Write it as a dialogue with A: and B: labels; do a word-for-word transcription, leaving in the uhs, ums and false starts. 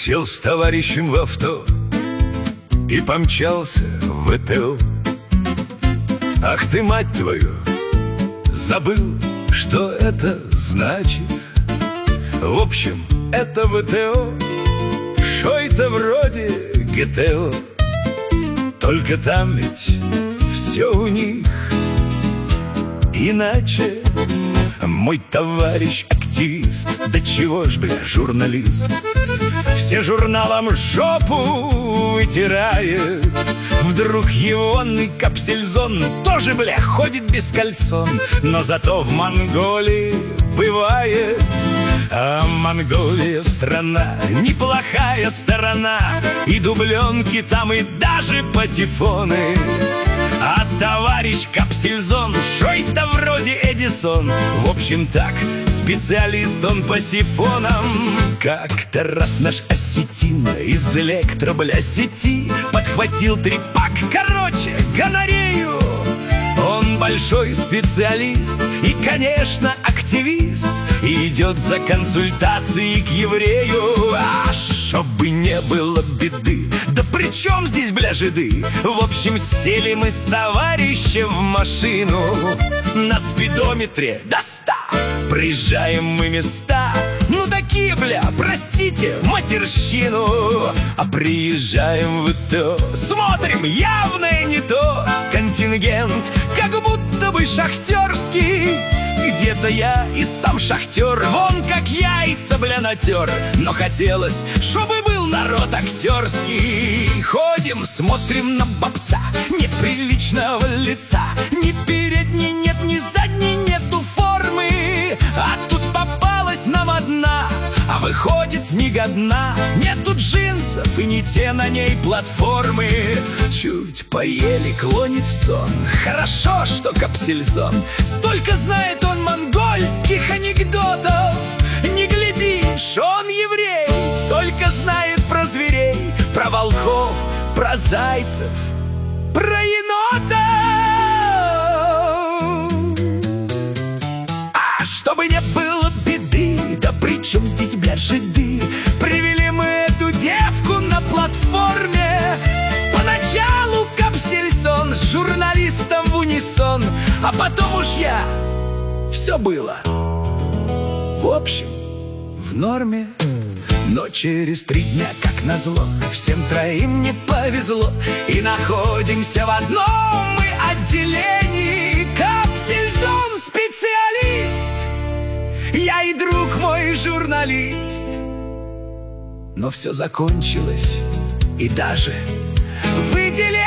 A: Сел с товарищем в авто и помчался в ВТО. Ах ты, мать твою, забыл, что это значит. В общем, это ВТО, шо-то вроде ГТО. Только там ведь все у них иначе. Мой товарищ активист, да чего ж, бля, журналист, все журналам жопу вытирает. Вдруг его капсельзон тоже, бля, ходит без кальсон. Но зато в Монголии бывает. А Монголия страна, неплохая сторона. И дубленки там, и даже патефоны. А товарищ капсельзон, шо-то вроде Эдисон. В общем так, специалист он по сифонам. Как-то раз наш осетин из электро, бля, сети подхватил трипак, короче, гонорею. Он большой специалист и, конечно, активист, и идет за консультацией к еврею. А чтобы не было беды, да при чем здесь, бля, жиды? В общем, сели мы с товарищем в машину. На спидометре до ста проезжаем мы места. Ну такие, бля, простите, матерщину. А приезжаем в ВТО, смотрим, явное не то. Контингент как будто бы шахтерский. Где-то я и сам шахтер, вон как яйца, бля, натер. Но хотелось, чтобы был народ актерский. Ходим, смотрим на бабца, нет приличного лица. Ни передней нет, ни задней нету формы. А тут попалась нам одна, а выходит негодна. Нету джинсов и не те на ней платформы. Чуть поели, клонит в сон. Хорошо, что капсельзон. Столько знает он монгольских анекдотов. Не глядишь, он еврей. Столько знает про зверей, про волков, про зайцев, про енотов. А чтобы не было беды, да при чем здесь, бля, жиды? Привели мы эту девку на платформе. Поначалу капсельсон с журналистом в унисон. А потом уж я, все было, в общем, в норме. Но через три дня, как назло, всем троим не повезло. И находимся в одном мы отделении. Капсельсон специалист, я и друг мой журналист. Но все закончилось, и даже выделение